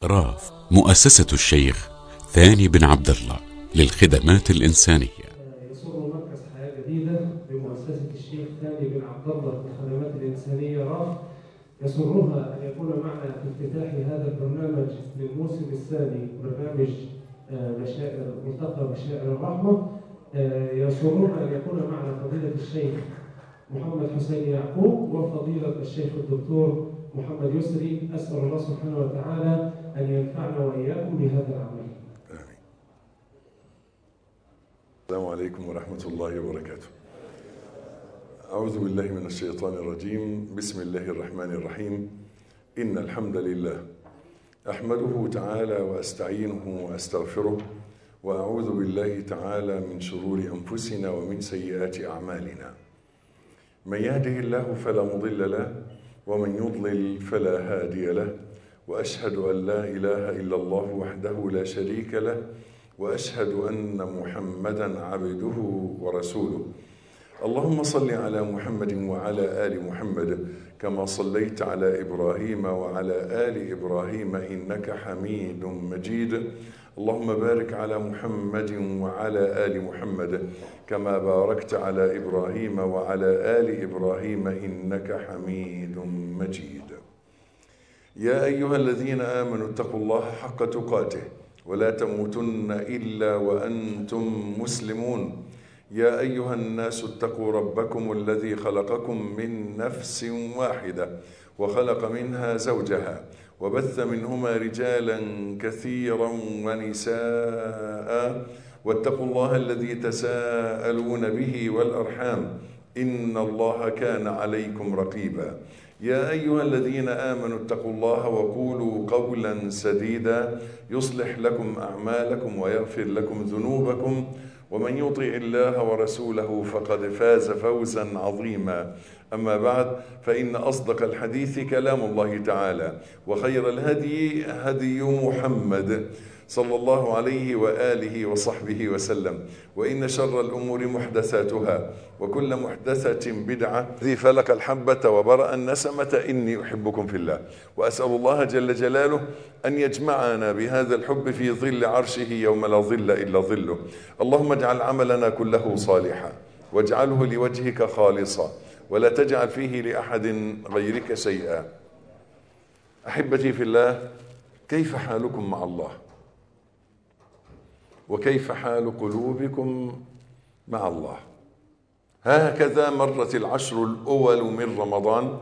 راف مؤسسة الشيخ ثاني بن عبد الله للخدمات الإنسانية. يسر مركز حياة جديدة بمؤسسة الشيخ ثاني بن عبد الله للخدمات الإنسانية راف يسرها أن يكون معنا في افتتاح هذا البرنامج للموسم الثاني، برنامج ملتقى بشائر الرحمة. يسرنا أن يكون معنا فضيلة الشيخ محمد حسين يعقوب وفضيلة الشيخ الدكتور محمد يسري. أسأل الله سبحانه وتعالى أن ينفعنا وإياكم بهذا العمل. آمين. السلام عليكم ورحمة الله وبركاته. أعوذ بالله من الشيطان الرجيم. بسم الله الرحمن الرحيم. إن الحمد لله أحمده تعالى وأستعينه وأستغفره، وأعوذ بالله تعالى من شرور أنفسنا ومن سيئات أعمالنا. من يهده الله فلا مضل له، ومن يضلل فلا هادي له، وأشهد أن لا إله إلا الله وحده لا شريك له، وأشهد أن محمدا عبده ورسوله. اللهم صل على محمد وعلى آل محمد كما صليت على إبراهيم وعلى آل إبراهيم إنك حميد مجيد. اللهم بارك على محمد وعلى آل محمد كما باركت على إبراهيم وعلى آل إبراهيم إنك حميد مجيد. يا أيها الذين آمنوا اتقوا الله حق تقاته ولا تموتن إلا وأنتم مسلمون. يا أيها الناس اتقوا ربكم الذي خلقكم من نفس واحدة وخلق منها زوجها وبث منهما رجالا كثيرا ونساء، واتقوا الله الذي تساءلون به والأرحام إن الله كان عليكم رقيبا. يا أيها الذين آمنوا اتقوا الله وقولوا قولا سديدا يصلح لكم أعمالكم ويغفر لكم ذنوبكم، ومن يطع الله ورسوله فقد فاز فوزا عظيما. أما بعد، فإن أصدق الحديث كلام الله تعالى، وخير الهدي هدي محمد صلى الله عليه وآله وصحبه وسلم، وإن شر الأمور محدثاتها، وكل محدثة بدعة. ذي فلق الحبة وبرأ النسمة. إني أحبكم في الله، وأسأل الله جل جلاله أن يجمعنا بهذا الحب في ظل عرشه يوم لا ظل إلا ظله. اللهم اجعل عملنا كله صالحا، واجعله لوجهك خالصا، ولا تجعل فيه لأحد غيرك شيئا. أحبتي في الله، كيف حالكم مع الله؟ وكيف حال قلوبكم مع الله؟ هكذا مرت العشر الأول من رمضان،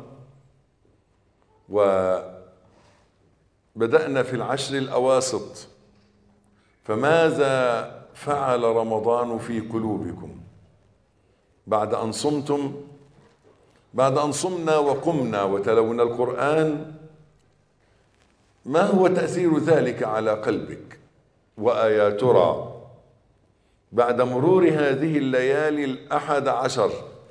وبدأنا في العشر الأواسط. فماذا فعل رمضان في قلوبكم بعد أن صمتم؟ بعد أن صمنا وقمنا وتلونا القرآن، ما هو تأثير ذلك على قلبك؟ وأيا ترى بعد مرور هذه الليالي 11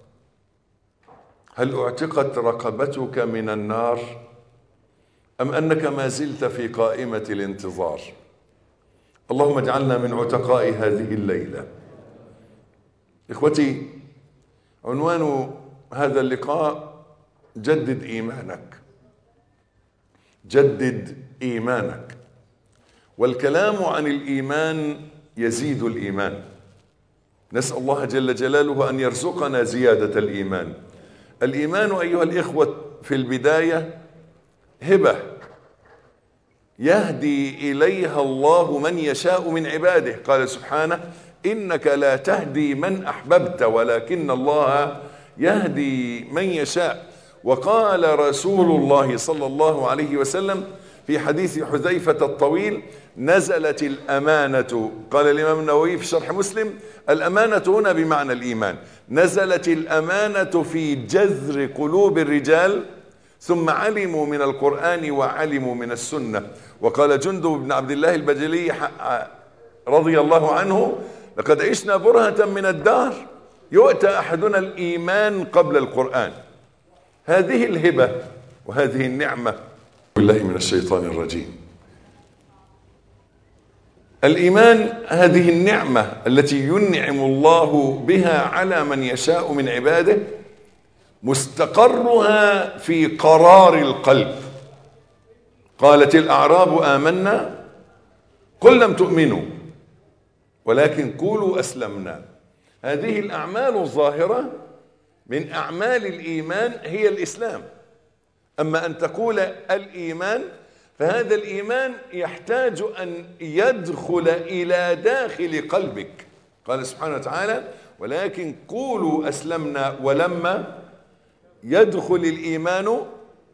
هل اعتقت رقبتك من النار، أم أنك ما زلت في قائمة الانتظار؟ اللهم اجعلنا من عتقاء هذه الليلة. إخوتي، عنوان هذا اللقاء جدد إيمانك. جدد إيمانك. والكلام عن الإيمان يزيد الإيمان. نسأل الله جل جلاله أن يرزقنا زيادة الإيمان. الإيمان أيها الإخوة في البداية هبة يهدي إليها الله من يشاء من عباده. قال سبحانه: إنك لا تهدي من أحببت ولكن الله يهدي من يشاء. وقال رسول الله صلى الله عليه وسلم في حديث حذيفة الطويل: نزلت الأمانة. قال الإمام النووي في شرح مسلم: الأمانة هنا بمعنى الإيمان. نزلت الأمانة في جذر قلوب الرجال، ثم علموا من القرآن وعلموا من السنة. وقال جندب بن عبد الله البجلي رضي الله عنه: لقد عشنا برهة من الدهر يؤتى أحدنا الإيمان قبل القرآن. هذه الهبة وهذه النعمة. بالله من الشيطان الرجيم. الإيمان هذه النعمة التي ينعم الله بها على من يشاء من عباده، مستقرها في قرار القلب. قالت الأعراب آمنا قل لم تؤمنوا ولكن قولوا أسلمنا. هذه الأعمال الظاهرة من أعمال الإيمان هي الإسلام. أما أن تقول الإيمان فهذا الإيمان يحتاج أن يدخل إلى داخل قلبك. قال سبحانه وتعالى ولكن قولوا أسلمنا ولما يدخل الإيمان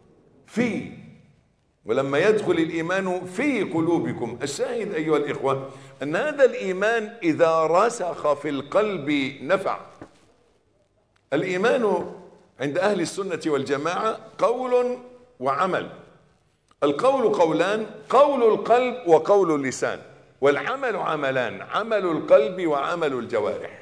في قلوبكم. الشاهد أيها الإخوة أن هذا الإيمان إذا رسخ في القلب نفع. الإيمان عند أهل السنة والجماعة قول وعمل. القول قولان، قول القلب وقول اللسان، والعمل عملان، عمل القلب وعمل الجوارح.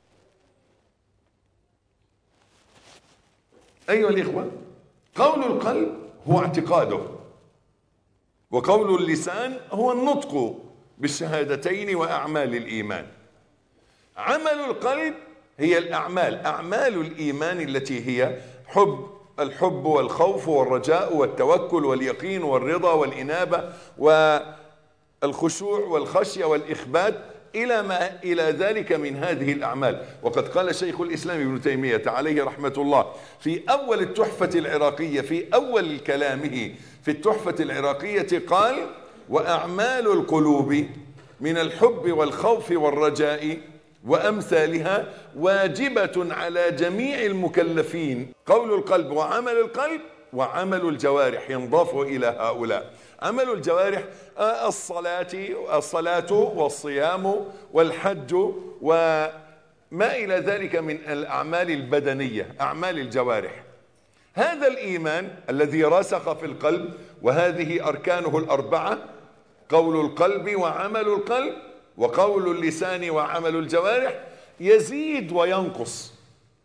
أيها الإخوة قول القلب هو اعتقاده، وقول اللسان هو النطق بالشهادتين وأعمال الإيمان. عمل القلب هي الأعمال، أعمال الإيمان التي هي الحب والخوف والرجاء والتوكل واليقين والرضا والإنابة والخشوع والخشية والإخبات إلى ذلك من هذه الأعمال. وقد قال شيخ الإسلام ابن تيمية عليه رحمة الله في أول التحفة العراقية، في أول كلامه في التحفة العراقية قال وأعمال القلوب من الحب والخوف والرجاء وأمثالها واجبة على جميع المكلفين. قول القلب وعمل القلب وعمل الجوارح ينضاف إلى هؤلاء. عمل الجوارح الصلاة والصيام والحج وما إلى ذلك من الأعمال البدنية، أعمال الجوارح. هذا الإيمان الذي رسخ في القلب وهذه أركانه الأربعة، قول القلب وعمل القلب وقول اللسان وعمل الجوارح، يزيد وينقص،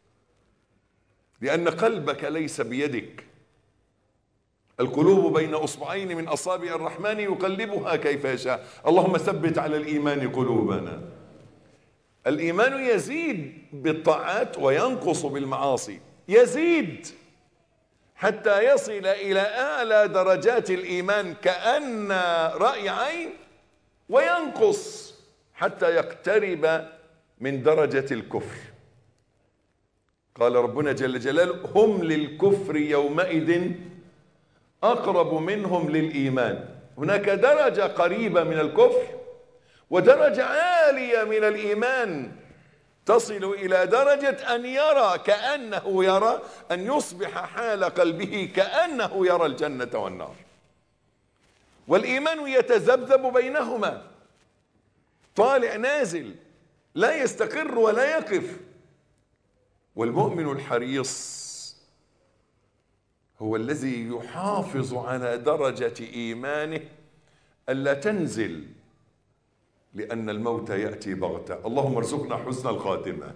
لأن قلبك ليس بيدك. القلوب بين أصبعين من أصابع الرحمن يقلبها كيف يشاء. اللهم ثبت على الإيمان قلوبنا. الإيمان يزيد بالطاعات وينقص بالمعاصي، يزيد حتى يصل إلى أعلى درجات الإيمان كأن رأي عين، وينقص حتى يقترب من درجة الكفر. قال ربنا جل جلاله هم للكفر يومئذ أقرب منهم للإيمان. هناك درجة قريبة من الكفر ودرجة عالية من الإيمان، تصل إلى درجة أن يرى كأنه يرى، أن يصبح حال قلبه كأنه يرى الجنة والنار. والإيمان يتذبذب بينهما، طالع نازل، لا يستقر ولا يقف. والمؤمن الحريص هو الذي يحافظ على درجة إيمانه ألا تنزل، لأن الموت يأتي بغتة. اللهم ارزقنا حسن الخاتمة.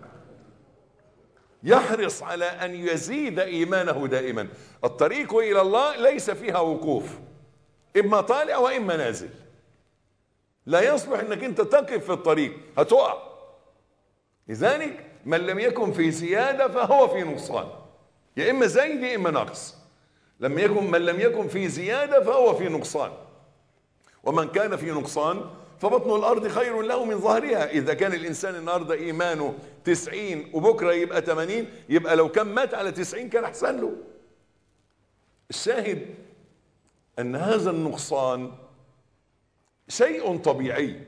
يحرص على أن يزيد إيمانه دائما. الطريق إلى الله ليس فيها وقوف، إما طالع وإما نازل. لا يصلح أنك أنت تقف في الطريق، هتقع. لذلك من لم يكن في زيادة فهو في نقصان، يا إما زايد يا إما ناقص. من لم يكن في زيادة فهو في نقصان. ومن كان في نقصان فبطن الأرض خير له من ظهرها. إذا كان الإنسان النهاردة إيمانه 90 وبكرة يبقى 80، يبقى لو كان مات على 90 كان أحسن له. الشاهد أن هذا النقصان شيء طبيعي.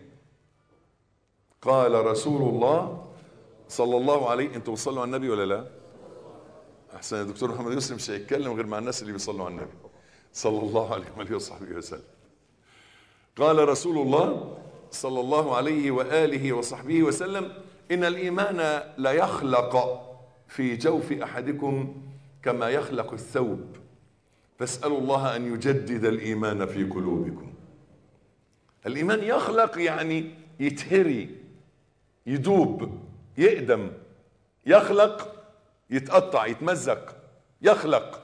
قال رسول الله صلى الله عليه، انتوا بتصلوا على النبي ولا لا؟ احسن. يا دكتور محمد يوسف مش هيتكلم غير مع الناس اللي بيصلوا على النبي صلى الله عليه وآله وصحبه وسلم. قال رسول الله صلى الله عليه وآله وصحبه وسلم إن الإيمان لا يخلق في جوف أحدكم كما يخلق الثوب، فاسألوا الله أن يجدد الإيمان في قلوبكم. الإيمان يخلق يعني يتهري، يدوب، يقدم. يخلق يتقطع، يتمزق، يخلق.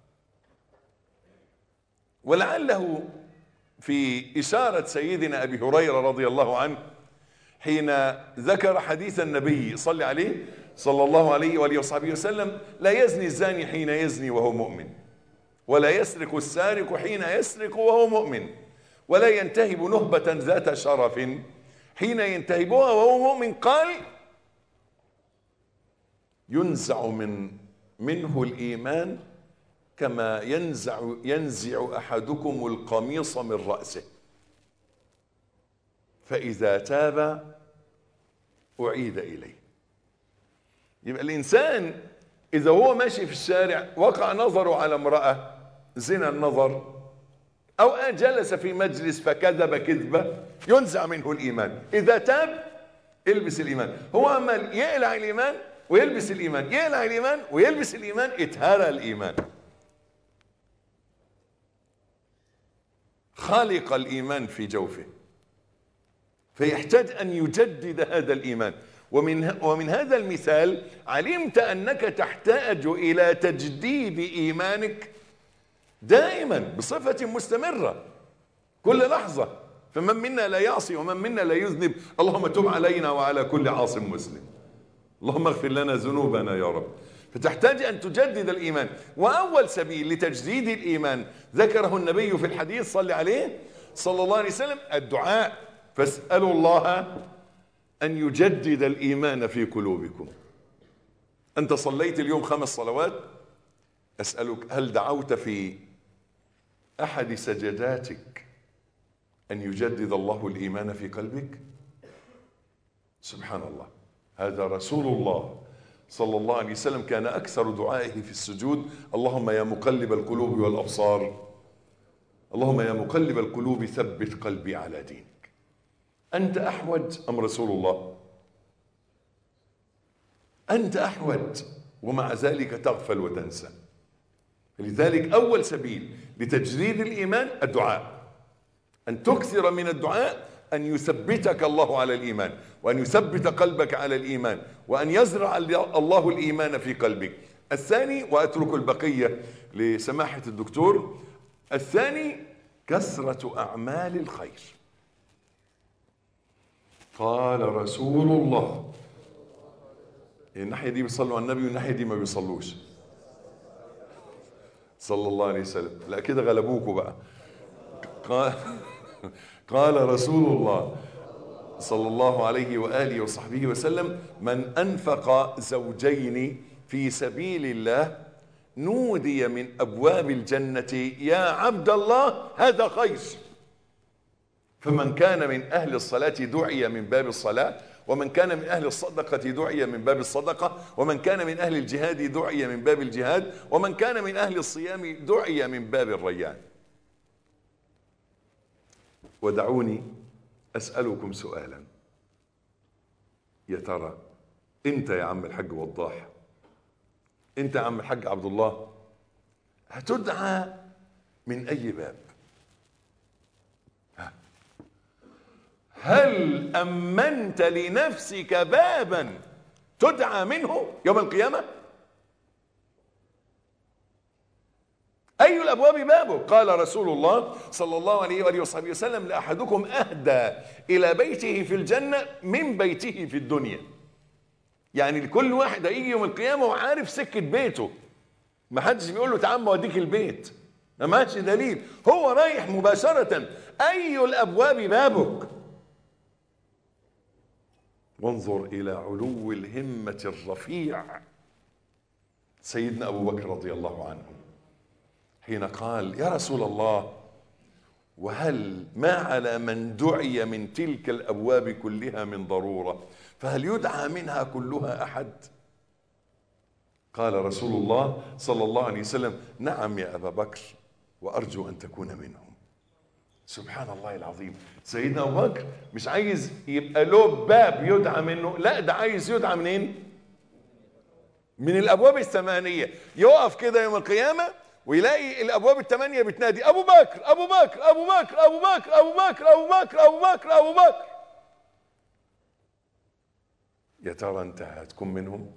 ولعله في إشارة سيدنا أبي هريرة رضي الله عنه حين ذكر حديث النبي صلى الله عليه وآله وصحبه وسلم لا يزني الزاني حين يزني وهو مؤمن. ولا يسرق السارق حين يسرق وهو مؤمن، ولا ينتهب نهبة ذات شرف حين ينتهبها وهو مؤمن. قال ينزع منه الإيمان كما ينزع أحدكم القميص من رأسه، فإذا تاب أعيد إليه. يبقى الإنسان إذا هو ماشي في الشارع وقع نظره على امرأة زنا النظر، أو جلس في مجلس فكذب كذبة، ينزع منه الإيمان. إذا تاب البس الإيمان. هو أما يقلع الإيمان ويلبس الإيمان، يقلع الإيمان ويلبس الإيمان، اتهرى الإيمان. خالق الإيمان في جوفه، فيحتاج أن يجدد هذا الإيمان. ومن هذا المثال علمت أنك تحتاج إلى تجديد إيمانك دائما بصفة مستمرة كل لحظة. فمن منا لا يعصي ومن منا لا يذنب، اللهم تب علينا وعلى كل عاص مسلم، اللهم اغفر لنا ذنوبنا يا رب. فتحتاج أن تجدد الإيمان. وأول سبيل لتجديد الإيمان ذكره النبي في الحديث صلى عليه صلى الله عليه وسلم الدعاء. فاسألوا الله أن يجدد الإيمان في قلوبكم. أنت صليت اليوم 5 صلوات، أسألك هل دعوت في أحد سجداتك أن يجدد الله الإيمان في قلبك؟ سبحان الله. هذا رسول الله صلى الله عليه وسلم كان أكثر دعائه في السجود اللهم يا مقلب القلوب والأبصار، اللهم يا مقلب القلوب ثبت قلبي على دينك. أنت أحوج أم رسول الله؟ أنت أحوج، ومع ذلك تغفل وتنسى. لذلك أول سبيل لتجديد الإيمان الدعاء، أن تكثر من الدعاء، أن يثبتك الله على الإيمان، وأن يثبت قلبك على الإيمان، وأن يزرع الله الإيمان في قلبك. الثاني، وأترك البقية لسماحة الدكتور، الثاني كثرة أعمال الخير. قال رسول الله، الناحية دي بيصلوا على النبي والناحية دي ما بيصلوش صلى الله عليه وسلم. لا كده غلبوكوا بقى. قال رسول الله صلى الله عليه وآله وصحبه وسلم من أنفق زوجين في سبيل الله نودي من أبواب الجنة يا عبد الله هذا خير. فمن كان من أهل الصلاة دعي من باب الصلاة، ومن كان من أهل الصدقة دعي من باب الصدقة، ومن كان من أهل الجهاد دعي من باب الجهاد، ومن كان من أهل الصيام دعي من باب الريان. ودعوني أسألكم سؤالا، يا ترى انت يا عم الحاج وضاح، انت يا عم الحاج عبد الله، هتدعى من أي باب؟ هل أمنت لنفسك بابا تدعى منه يوم القيامة؟ أي الأبواب بابه؟ قال رسول الله صلى الله عليه وآله وصحبه وسلم لأحدكم أهدى إلى بيته في الجنة من بيته في الدنيا. يعني لكل واحد هيجي يوم القيامة وعارف سكة بيته، ما حدش بيقول له تعال اوديك البيت، ما عادش دليل، هو رايح مباشرة. أي الأبواب بابك؟ وانظر إلى علو الهمة الرفيع سيدنا أبو بكر رضي الله عنه حين قال يا رسول الله وهل ما على من دعي من تلك الأبواب كلها من ضرورة، فهل يدعى منها كلها أحد؟ قال رسول الله صلى الله عليه وسلم نعم يا أبا بكر وأرجو أن تكون منهم. سبحان الله العظيم. سيدنا أبو بكر مش عايز يبقى له باب يدعى منه، لا ده عايز يدعى منين؟ من الأبواب الثمانية. يقف كده يوم القيامة ويلاقي الأبواب الثمانية بتنادي أبو بكر أبو بكر أبو بكر أبو بكر أبو بكر أبو بكر أبو بكر أبو بكر. يا ترى أنت هتكون منهم؟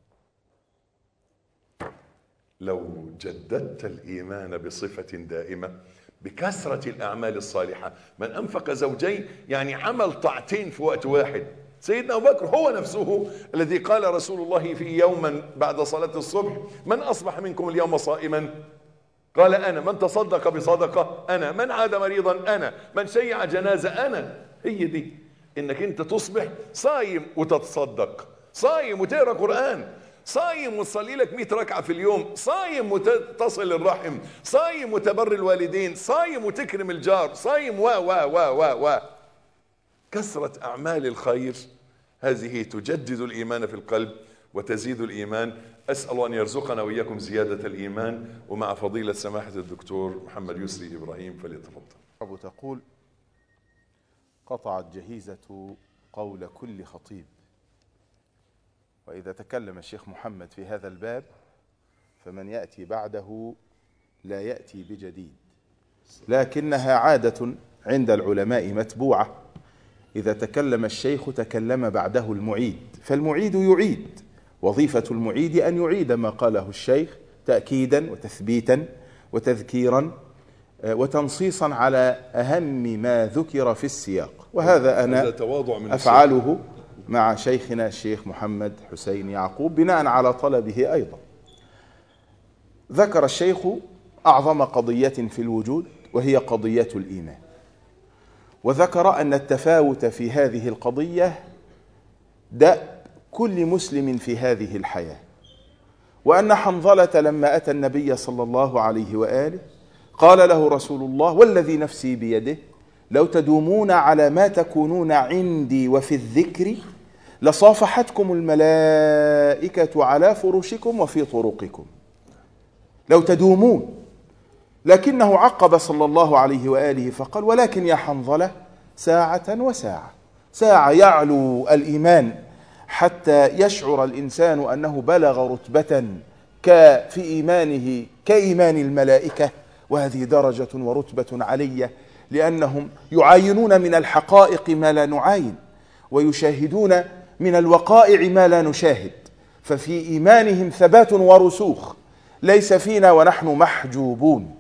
لو جددت الإيمان بصفة دائمة بكثرة الأعمال الصالحة. من أنفق زوجين يعني عمل طاعتين في وقت واحد. سيدنا أبو بكر هو نفسه الذي قال رسول الله في يوما بعد صلاة الصبح من أصبح منكم اليوم صائما قال أنا، من تصدق بصدقة أنا، من عاد مريضا أنا، من شيع جنازة أنا. هي دي إنك أنت تصبح صايم وتتصدق، صايم وتقرأ قرآن، صايم وتصلي لك 100 ركعة في اليوم، صايم وتصل الرحم، صايم وتبر الوالدين، صايم وتكرم الجار، صايم و كثرة أعمال الخير هذه تجدد الإيمان في القلب وتزيد الإيمان. أسأل أن يرزقنا وإياكم زيادة الإيمان. ومع فضيلة سماحة الدكتور محمد يسري إبراهيم فليتفضل. تقول: قطعت جهيزة قول كل خطيب. وإذا تكلم الشيخ محمد في هذا الباب فمن يأتي بعده لا يأتي بجديد، لكنها عادة عند العلماء متبوعة. إذا تكلم الشيخ تكلم بعده المعيد، فالمعيد يعيد، وظيفة المعيد أن يعيد ما قاله الشيخ تأكيدا وتثبيتا وتذكيرا وتنصيصا على أهم ما ذكر في السياق. وهذا أنا أفعله مع شيخنا الشيخ محمد حسين يعقوب بناء على طلبه أيضا. ذكر الشيخ أعظم قضية في الوجود وهي قضية الإيمان، وذكر أن التفاوت في هذه القضية دأب كل مسلم في هذه الحياة، وأن حنظلة لما أتى النبي صلى الله عليه وآله قال له رسول الله: والذي نفسي بيده لو تدومون على ما تكونون عندي وفي الذكر لصافحتكم الملائكة على فرشكم وفي طرقكم. لو تدومون. لكنه عقب صلى الله عليه وآله فقال: ولكن يا حنظلة ساعة وساعة. ساعة يعلو الإيمان حتى يشعر الإنسان أنه بلغ رتبة في إيمانه كإيمان الملائكة، وهذه درجة ورتبة علية، لأنهم يعاينون من الحقائق ما لا نعاين، ويشاهدون من الوقائع ما لا نشاهد، ففي إيمانهم ثبات ورسوخ ليس فينا ونحن محجوبون.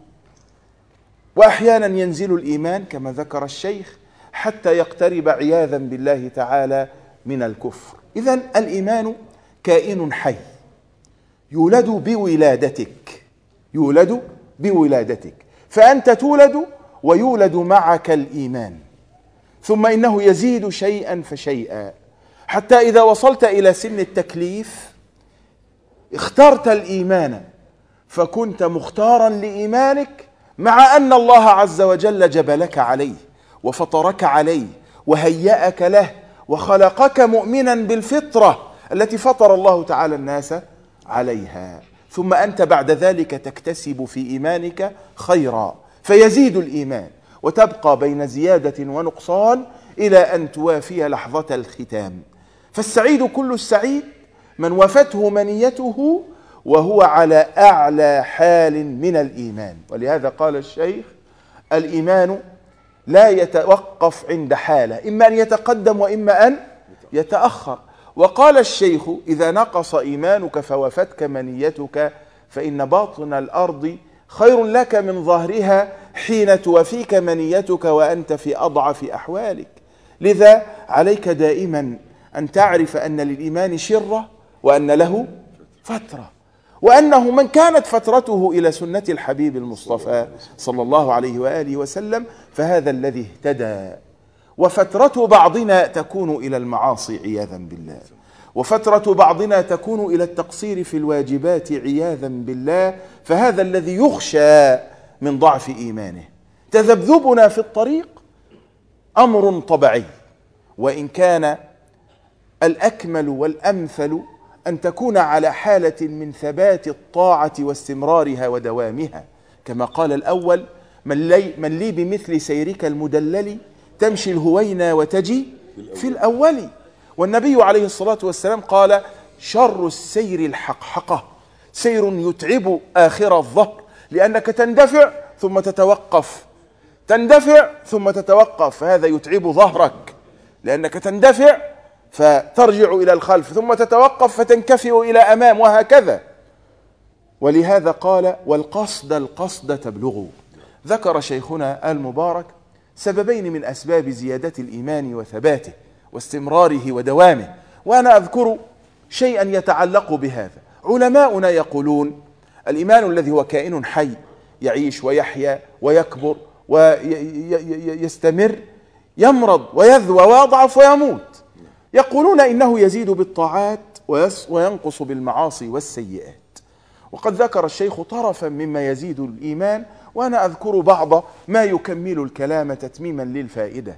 وأحيانا ينزل الإيمان كما ذكر الشيخ حتى يقترب عياذا بالله تعالى من الكفر. إذن الإيمان كائن حي يولد بولادتك، يولد بولادتك، فأنت تولد ويولد معك الإيمان، ثم إنه يزيد شيئا فشيئا حتى إذا وصلت إلى سن التكليف اخترت الإيمان، فكنت مختارا لإيمانك مع أن الله عز وجل جبلك عليه وفطرك عليه وهيأك له وخلقك مؤمنا بالفطرة التي فطر الله تعالى الناس عليها. ثم أنت بعد ذلك تكتسب في إيمانك خيرا فيزيد الإيمان، وتبقى بين زيادة ونقصان إلى أن توافي لحظة الختام. فالسعيد كل السعيد من وفته منيته وهو على أعلى حال من الإيمان. ولهذا قال الشيخ: الإيمان لا يتوقف عند حالة، إما أن يتقدم وإما أن يتأخر. وقال الشيخ: إذا نقص إيمانك فوفتك منيتك فإن باطن الأرض خير لك من ظهرها حين توفيك منيتك وأنت في أضعف أحوالك. لذا عليك دائما أن تعرف أن للإيمان شرة وأن له فترة، وأنه من كانت فترته إلى سنة الحبيب المصطفى صلى الله عليه وآله وسلم فهذا الذي اهتدى. وفترة بعضنا تكون إلى المعاصي عياذا بالله، وفترة بعضنا تكون إلى التقصير في الواجبات عياذا بالله، فهذا الذي يخشى من ضعف إيمانه. تذبذبنا في الطريق أمر طبيعي، وإن كان الأكمل والأمثل أن تكون على حالة من ثبات الطاعة واستمرارها ودوامها، كما قال الأول: من لي بمثل سيرك المدلل تمشي الهوينا وتجي في الأول. والنبي عليه الصلاة والسلام قال: شر السير الحقحقة، سير يتعب آخر الظهر، لأنك تندفع ثم تتوقف، تندفع ثم تتوقف، فهذا يتعب ظهرك لأنك تندفع فترجع إلى الخلف ثم تتوقف فتنكفئ إلى أمام، وهكذا. ولهذا قال: القصد تبلغوا. ذكر شيخنا المبارك سببين من أسباب زيادة الإيمان وثباته واستمراره ودوامه، وأنا أذكر شيئا يتعلق بهذا. علماؤنا يقولون: الإيمان الذي هو كائن حي يعيش ويحيا ويكبر ويستمر، يمرض ويذوى ويضعف ويموت. يقولون إنه يزيد بالطاعات وينقص بالمعاصي والسيئات. وقد ذكر الشيخ طرفا مما يزيد الإيمان، وأنا أذكر بعض ما يكمل الكلام تتميما للفائدة.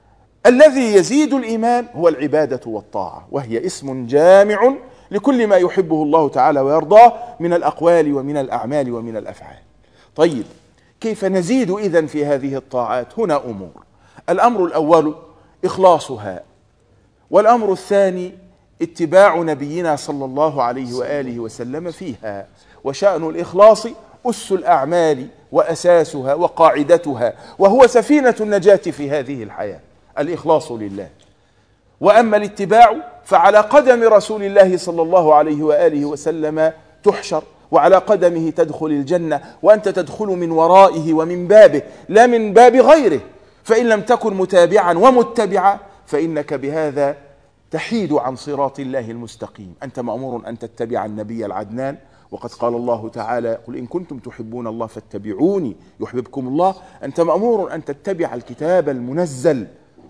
الذي يزيد الإيمان هو العبادة والطاعة، وهي اسم جامع لكل ما يحبه الله تعالى ويرضاه من الأقوال ومن الأعمال ومن الأفعال. طيب، كيف نزيد إذن في هذه الطاعات؟ هنا أمور. الأمر الأول إخلاصها، والأمر الثاني اتباع نبينا صلى الله عليه وآله وسلم فيها. وشأن الإخلاص أس الأعمال وأساسها وقاعدتها، وهو سفينة النجاة في هذه الحياة، الإخلاص لله. وأما الاتباع فعلى قدم رسول الله صلى الله عليه وآله وسلم تحشر، وعلى قدمه تدخل الجنة، وأنت تدخل من ورائه ومن بابه لا من باب غيره. فإن لم تكن متابعا ومتبعا فإنك بهذا تحيد عن صراط الله المستقيم. أنت مأمور أن تتبع النبي العدنان، وقد قال الله تعالى: قل إن كنتم تحبون الله فاتبعوني يحببكم الله. أنت مأمور أن تتبع الكتاب المنزل،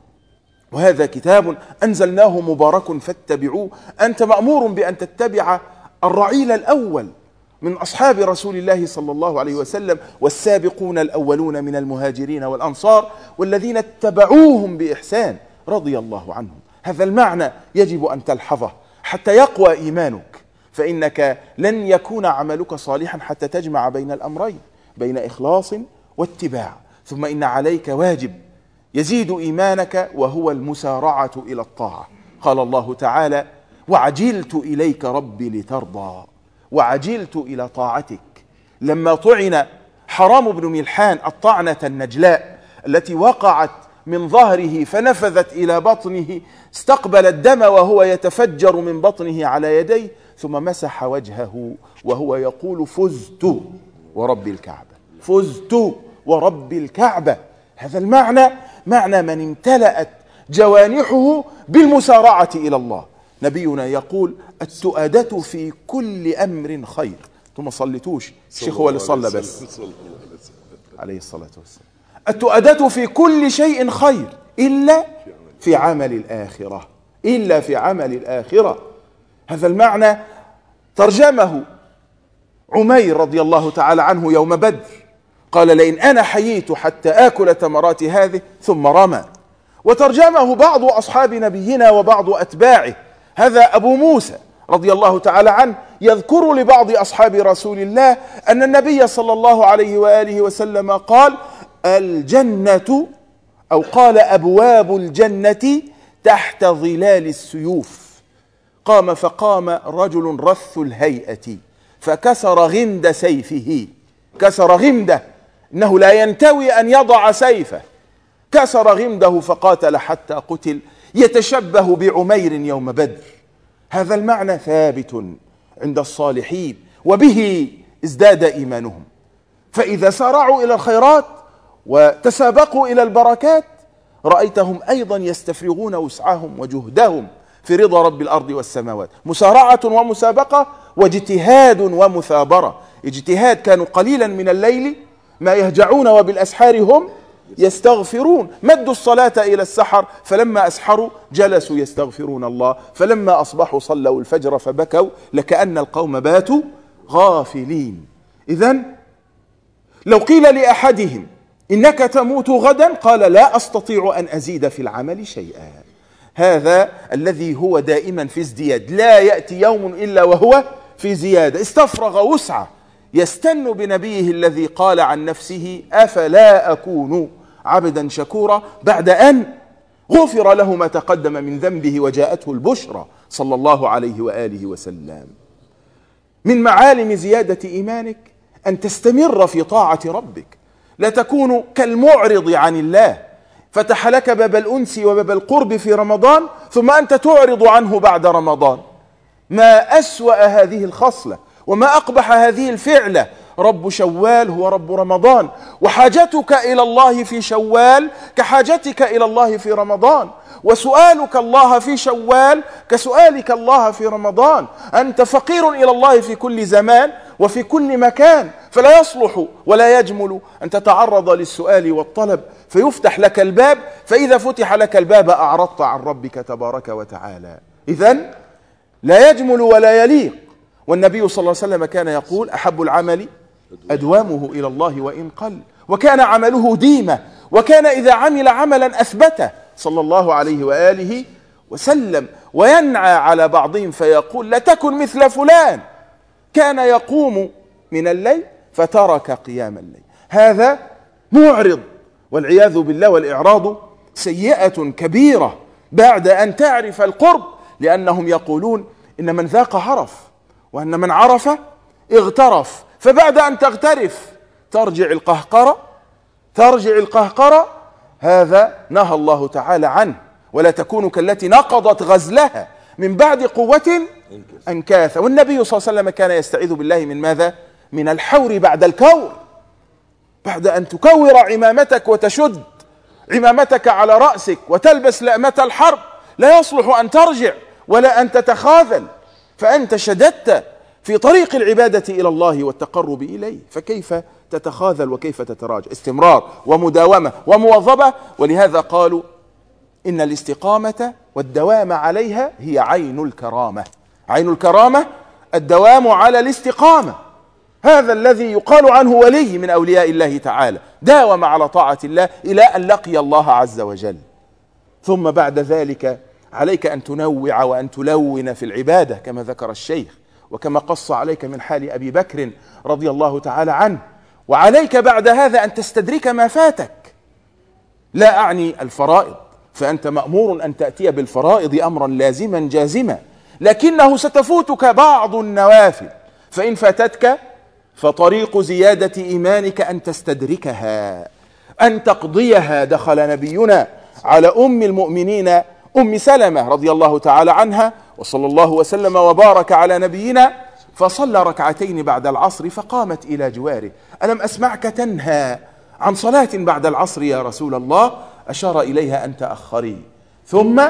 وهذا كتاب أنزلناه مبارك فاتبعوه. أنت مأمور بأن تتبع الرعيل الأول من أصحاب رسول الله صلى الله عليه وسلم، والسابقون الأولون من المهاجرين والأنصار والذين اتبعوهم بإحسان رضي الله عنهم. هذا المعنى يجب أن تلحظه حتى يقوى إيمانك، فإنك لن يكون عملك صالحا حتى تجمع بين الأمرين، بين إخلاص واتباع. ثم إن عليك واجب يزيد إيمانك، وهو المسارعة إلى الطاعة. قال الله تعالى: وعجلت إليك ربي لترضى، وعجلت إلى طاعتك. لما طعن حرام بن ملحان الطعنة النجلاء التي وقعت من ظهره فنفذت إلى بطنه، استقبل الدم وهو يتفجر من بطنه على يديه، ثم مسح وجهه وهو يقول: فزت ورب الكعبة، فزت ورب الكعبة. هذا المعنى معنى من امتلأت جوانحه بالمسارعة إلى الله. نبينا يقول: التؤدة في كل أمر خير. ثم صليتوش، الشيخ هو اللي صلى بس عليه الصلاة والسلام. التؤدة في كل شيء خير إلا في عمل الآخرة، إلا في عمل الآخرة. هذا المعنى ترجمه عمير رضي الله تعالى عنه يوم بدر، قال: لئن أنا حييت حتى آكل تمرات هذه، ثم رمى. وترجمه بعض أصحاب نبينا وبعض أتباعه. هذا أبو موسى رضي الله تعالى عنه يذكر لبعض أصحاب رسول الله أن النبي صلى الله عليه وآله وسلم قال: الجنة، أو قال: أبواب الجنة تحت ظلال السيوف. قام فقام رجل رث الهيئة فكسر غمد سيفه، كسر غمده، إنه لا ينتوي أن يضع سيفه، كسر غمده فقاتل حتى قتل، يتشبه بعمير يوم بدر. هذا المعنى ثابت عند الصالحين، وبه ازداد إيمانهم. فإذا سارعوا إلى الخيرات وتسابقوا إلى البركات، رأيتهم أيضا يستفرغون وسعهم وجهدهم في رضا رب الأرض والسماوات. مسارعة ومسابقة واجتهاد ومثابرة. اجتهاد، كانوا قليلا من الليل ما يهجعون وبالأسحار هم يستغفرون. مدوا الصلاة إلى السحر، فلما أسحروا جلسوا يستغفرون الله، فلما أصبحوا صلوا الفجر فبكوا لكأن القوم باتوا غافلين. إذن لو قيل لأحدهم: إنك تموت غدا، قال: لا أستطيع أن أزيد في العمل شيئا. هذا الذي هو دائما في ازدياد، لا يأتي يوم إلا وهو في زيادة. استفرغ وسعه، يستن بنبيه الذي قال عن نفسه: أفلا أكون عبدا شكورا، بعد أن غفر له ما تقدم من ذنبه وجاءته البشرى صلى الله عليه وآله وسلم. من معالم زيادة إيمانك أن تستمر في طاعة ربك، لا تكون كالمعرض عن الله. فتح لك باب الأنس وباب القرب في رمضان، ثم أنت تعرض عنه بعد رمضان. ما أسوأ هذه الخصلة وما أقبح هذه الفعلة. رب شوال هو رب رمضان، وحاجتك إلى الله في شوال كحاجتك إلى الله في رمضان، وسؤالك الله في شوال كسؤالك الله في رمضان. أنت فقير إلى الله في كل زمان وفي كل مكان، فلا يصلح ولا يجمل أن تتعرض للسؤال والطلب فيفتح لك الباب، فإذا فتح لك الباب أعرضت عن ربك تبارك وتعالى. إذن لا يجمل ولا يليق. والنبي صلى الله عليه وسلم كان يقول: أحب العمل أدوامه إلى الله وإن قل، وكان عمله ديمة، وكان إذا عمل عملا أثبته صلى الله عليه وآله وسلم. وينعى على بعضهم فيقول: لا تكن مثل فلان كان يقوم من الليل فترك قيام الليل. هذا معرض والعياذ بالله، والإعراض سيئة كبيرة بعد أن تعرف القرب، لأنهم يقولون إن من ذاق عرف، وأن من عرف اغترف، فبعد أن تغترف ترجع القهقرة. هذا نهى الله تعالى عنه: ولا تكونوا كالتي نقضت غزلها من بعد قوة أنكاثا. والنبي صلى الله عليه وسلم كان يستعيذ بالله من ماذا؟ من الحور بعد الكور. بعد أن تكور عمامتك وتشد عمامتك على رأسك وتلبس لأمة الحرب، لا يصلح أن ترجع ولا أن تتخاذل، فأنت شددت في طريق العبادة إلى الله والتقرب إليه، فكيف تتخاذل وكيف تتراجع؟ استمرار ومداومة ومواظبة. ولهذا قالوا إن الاستقامة والدوام عليها هي عين الكرامة. عين الكرامة الدوام على الاستقامة. هذا الذي يقال عنه ولي من أولياء الله تعالى، داوم على طاعة الله إلى أن لقي الله عز وجل. ثم بعد ذلك عليك أن تنوع وأن تلون في العبادة كما ذكر الشيخ، وكما قص عليك من حال أبي بكر رضي الله تعالى عنه. وعليك بعد هذا أن تستدرك ما فاتك، لا أعني الفرائض، فأنت مأمور أن تأتي بالفرائض أمرا لازما جازما، لكنه ستفوتك بعض النوافل، فإن فاتتك فطريق زيادة إيمانك أن تستدركها، أن تقضيها. دخل نبينا على أم المؤمنين أم سلمة رضي الله تعالى عنها، وصلى الله وسلم وبارك على نبينا، فصلى ركعتين بعد العصر، فقامت إلى جواره: ألم أسمعك تنهى عن صلاة بعد العصر يا رسول الله؟ أشار إليها: أن تأخري. ثم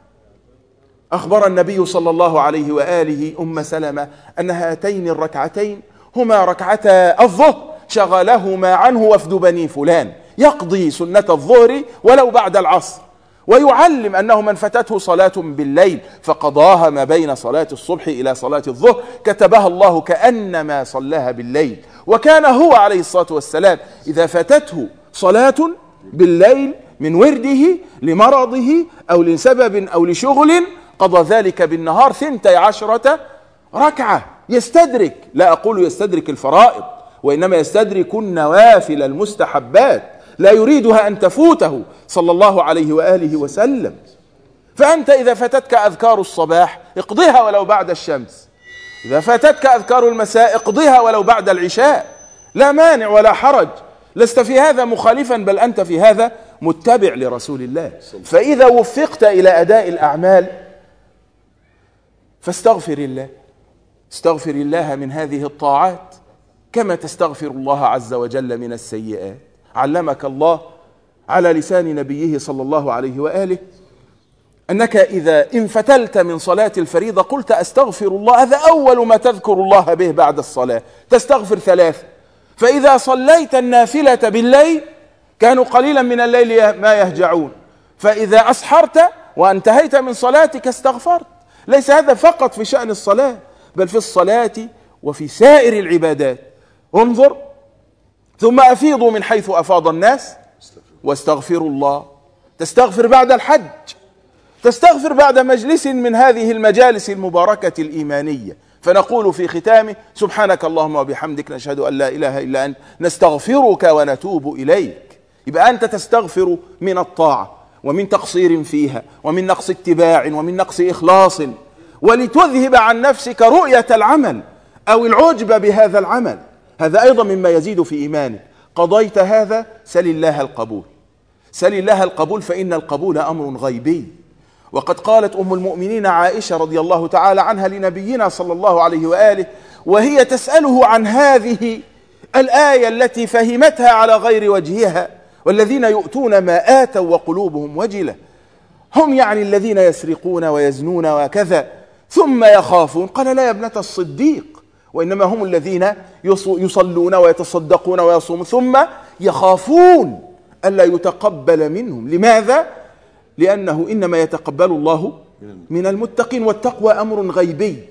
أخبر النبي صلى الله عليه وآله أم سلمة أن هاتين الركعتين هما ركعتا الظهر شغلهما عنه وفد بني فلان، يقضي سنة الظهر ولو بعد العصر، ويعلم أنه من فتته صلاة بالليل فقضاها ما بين صلاة الصبح إلى صلاة الظهر كتبها الله كأنما صلاها بالليل. وكان هو عليه الصلاة والسلام إذا فاتته صلاة بالليل من ورده لمرضه أو لسبب أو لشغل قضى ذلك بالنهار 12 ركعة. يستدرك، لا أقول يستدرك الفرائض، وإنما يستدرك النوافل المستحبات، لا يريدها أن تفوته صلى الله عليه وآله وسلم. فأنت إذا فاتتك أذكار الصباح اقضيها ولو بعد الشمس، إذا فاتتك أذكار المساء اقضيها ولو بعد العشاء، لا مانع ولا حرج، لست في هذا مخالفا، بل أنت في هذا متبع لرسول الله. فإذا وفقت إلى أداء الأعمال فاستغفر الله، استغفر الله من هذه الطاعات كما تستغفر الله عز وجل من السيئات. علمك الله على لسان نبيه صلى الله عليه وآله أنك إذا انفتلت من صلاة الفريضة قلت أستغفر الله، هذا أول ما تذكر الله به بعد الصلاة، تستغفر 3. فإذا صليت النافلة بالليل كانوا قليلا من الليل ما يهجعون، فإذا أسحرت وانتهيت من صلاتك استغفرت. ليس هذا فقط في شأن الصلاة، بل في الصلاة وفي سائر العبادات. انظر: ثم أفيضوا من حيث أفاض الناس واستغفروا الله. تستغفر بعد الحج، تستغفر بعد مجلس من هذه المجالس المباركة الإيمانية، فنقول في ختامه: سبحانك اللهم وبحمدك نشهد أن لا إله إلا أنت نستغفرك ونتوب إليك. يبقى أنت تستغفر من الطاعة ومن تقصير فيها ومن نقص اتباع ومن نقص إخلاص، ولتذهب عن نفسك رؤية العمل أو العجب بهذا العمل، هذا أيضا مما يزيد في إيمانك. قضيت هذا، سل الله القبول، سل الله القبول، فإن القبول أمر غيبي. وقد قالت أم المؤمنين عائشة رضي الله تعالى عنها لنبينا صلى الله عليه وآله وهي تسأله عن هذه الآية التي فهمتها على غير وجهها: والذين يؤتون ما آتوا وقلوبهم وجلة، هم يعني الذين يسرقون ويزنون وكذا ثم يخافون. قال: لا يا ابنة الصديق، وإنما هم الذين يصلون ويتصدقون ويصومون ثم يخافون ألا يتقبل منهم. لماذا؟ لأنه إنما يتقبل الله من المتقين، والتقوى أمر غيبي.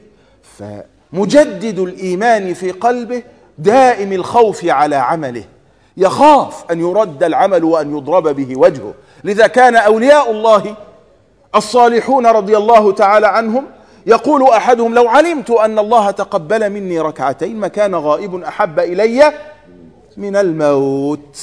فمجدد الإيمان في قلبه دائم الخوف على عمله، يخاف أن يرد العمل وأن يضرب به وجهه. لذا كان أولياء الله الصالحون رضي الله تعالى عنهم يقول أحدهم: لو علمت أن الله تقبل مني ركعتين ما كان غائب أحب إلي من الموت.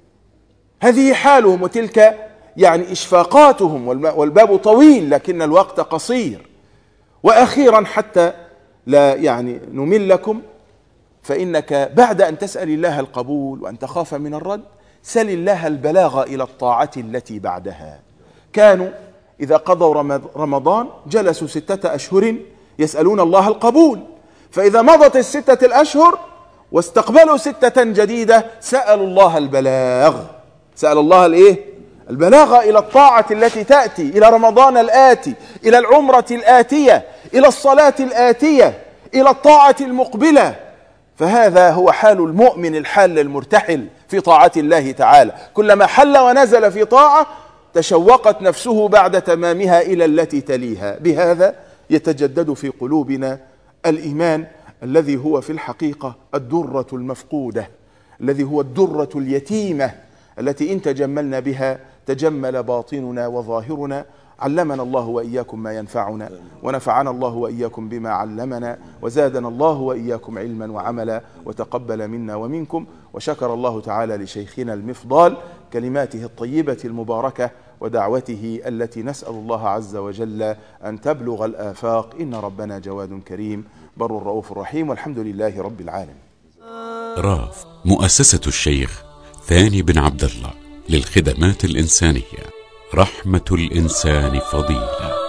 هذه حالهم، وتلك يعني إشفاقاتهم، والباب طويل لكن الوقت قصير. وأخيرا حتى لا يعني نملكم، فإنك بعد أن تسأل الله القبول وأن تخاف من الرد سل الله البلاغ إلى الطاعة التي بعدها. كانوا إذا قضوا رمضان جلسوا 6 أشهر يسألون الله القبول، فإذا مضت 6 الأشهر واستقبلوا 6 جديدة سألوا الله البلاغ. سأل الله البلاغ إلى الطاعة التي تأتي، إلى رمضان الآتي، إلى العمرة الآتية، إلى الصلاة الآتية، إلى الطاعة المقبلة. فهذا هو حال المؤمن الحال المرتحل في طاعة الله تعالى. كلما حل ونزل في طاعة تشوقت نفسه بعد تمامها إلى التي تليها. بهذا يتجدد في قلوبنا الإيمان الذي هو في الحقيقة الدرة المفقودة، الذي هو الدرة اليتيمة التي إن تجملنا بها تجمل باطننا وظاهرنا. علمنا الله وإياكم ما ينفعنا، ونفعنا الله وإياكم بما علمنا، وزادنا الله وإياكم علما وعملا، وتقبل منا ومنكم. وشكر الله تعالى لشيخنا المفضال كلماته الطيبة المباركة ودعوته التي نسأل الله عز وجل أن تبلغ الآفاق. إن ربنا جواد كريم بر رؤوف رحيم، والحمد لله رب العالمين. راف مؤسسة الشيخ ثاني بن عبد الله للخدمات الإنسانية. رحمة الإنسان فضيلة.